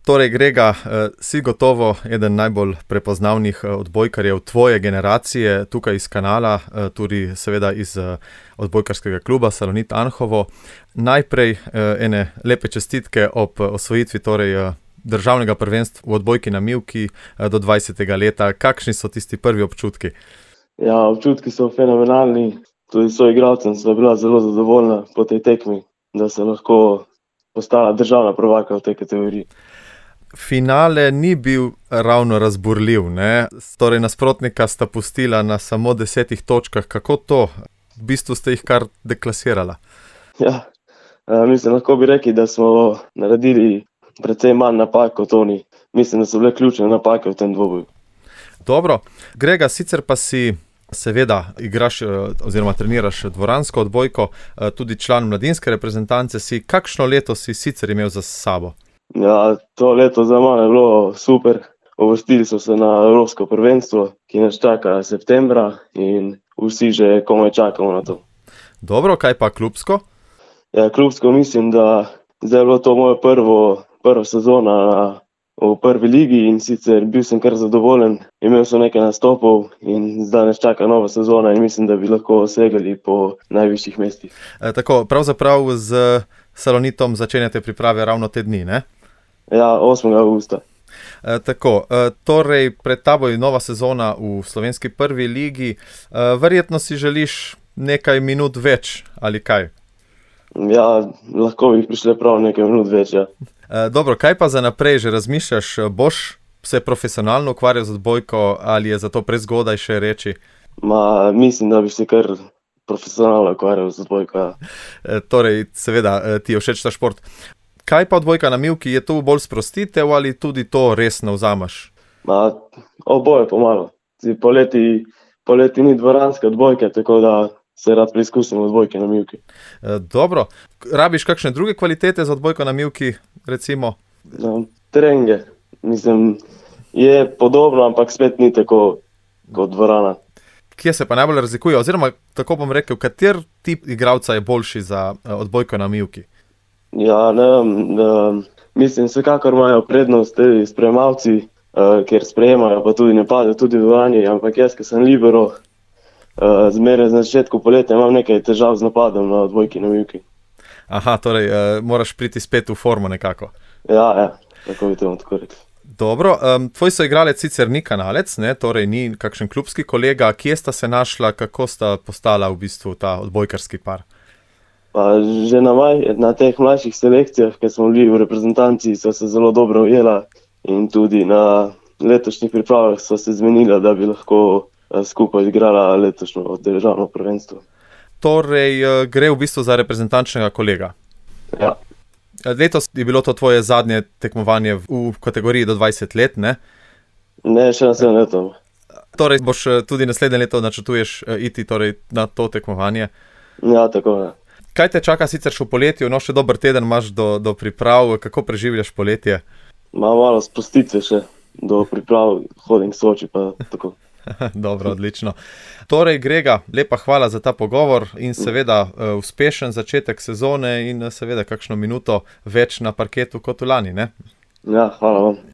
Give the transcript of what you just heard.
Torej, Grega, si gotovo eden najbolj prepoznavnih odbojkarjev tvoje generacije, tukaj iz Kanala, tudi seveda iz odbojkarskega kluba Salonit Anhovo. Najprej ene lepe čestitke ob osvojitvi državnega prvenstva v odbojki na mivki do 20. leta. Kakšni so tisti prvi občutki? Ja, občutki so fenomenalni. Tudi soigralcem so bila zelo zadovoljna po tej tekmi, da se lahko postala državna prvaka v tej kategoriji. Finale ni bil ravno razburljiv, ne? Torej, nasprotnika sta pustila na samo 10 točkah. Kako to? V bistvu ste jih kar deklasirala. Ja, mislim, lahko bi rekli, da smo naredili precej manj napak kot oni. Mislim, da so bile ključne napake v tem dvoboju. Dobro. Grega, sicer pa si seveda igraš oziroma treniraš dvoransko odbojko, tudi član mladinske reprezentance si. Kakšno leto si sicer imel za sabo? Ja, to leto za mene je bilo super. Uvrstili so se na evropsko prvenstvo, ki nas čaka septembra in vsi že komaj čakamo na to. Dobro, kaj pa klubsko? Ja, klubsko mislim, da zdaj je bilo to moja prva sezona v prvi ligi in sicer bil sem kar zadovoljen. Imel sem nekaj nastopov in zdaj nas čaka nova sezona in mislim, da bi lahko segali po najvišjih mestih. Tako, pravzaprav z Salonitom začenjate priprave ravno te dni, ne? Ja, 8. avgusta. Tako, torej pred tabo je nova sezona v slovenski prvi ligi. Verjetno si želiš nekaj minut več, ali kaj? Ja, lahko bi prišle prav nekaj minut več, ja. Dobro, kaj pa za naprej? Že razmišljaš, boš se profesionalno ukvarjal z odbojko ali je za to prezgodaj še reči? Mislim, da bi se kar profesionalno ukvarjal z odbojko, ja. Torej, seveda, ti je všeč ta šport. Kaj pa odbojka na mivki? Je to bolj sprostitev ali tudi to resno vzameš? Oboje pomalo. Poleti ni dvoranske odbojke, tako da se rad preizkusim odbojke na mivki. Dobro. Rabiš kakšne druge kvalitete za odbojko na mivki, recimo? Treninge. Mislim, je podobno, ampak spet ni tako kot dvorana. Kje se pa najbolj razlikuje? Oziroma, tako bom rekel, kater tip igralca je boljši za odbojko na mivki? Ja, ne vem. Mislim, vsekakor imajo prednost sprejemavci, ker sprejemajo, pa tudi ne padejo tudi v dvorani, ampak jaz, ki sem libero, zmeraj na začetku poletja imam nekaj težav z napadom na odbojki na mivki. Aha, torej moraš priti spet v formo nekako. Ja, tako bi temu tako rekel. Dobro, tvoj soigralec sicer ni Kanalec, ne? Torej ni kakšen klubski kolega. Kje sta se našla, kako sta postala v bistvu ta odbojkarski par? Že na teh mlajših selekcijah, ki smo bili v reprezentanci, so se zelo dobro ujela in tudi na letošnjih pripravah so se zmenila, da bi lahko skupaj igrala letošnjo državno prvenstvo. Torej gre v bistvu za reprezentančnega kolega? Ja. Letos je bilo to tvoje zadnje tekmovanje v kategoriji do 20 let, ne? Ne, še naslednje leto. Torej boš tudi naslednje leto načrtuješ iti na to tekmovanje? Ja, tako je. Kaj te čaka sicer še v poletju? No, še dober teden imaš do priprav. Kako preživljaš poletje? Malo sprostitve še do priprav, hodim k Soči pa tako. Dobro, odlično. Torej, Grega, lepa hvala za ta pogovor in seveda uspešen začetek sezone in seveda kakšno minuto več na parketu kot v lani, ne? Ja, hvala vam.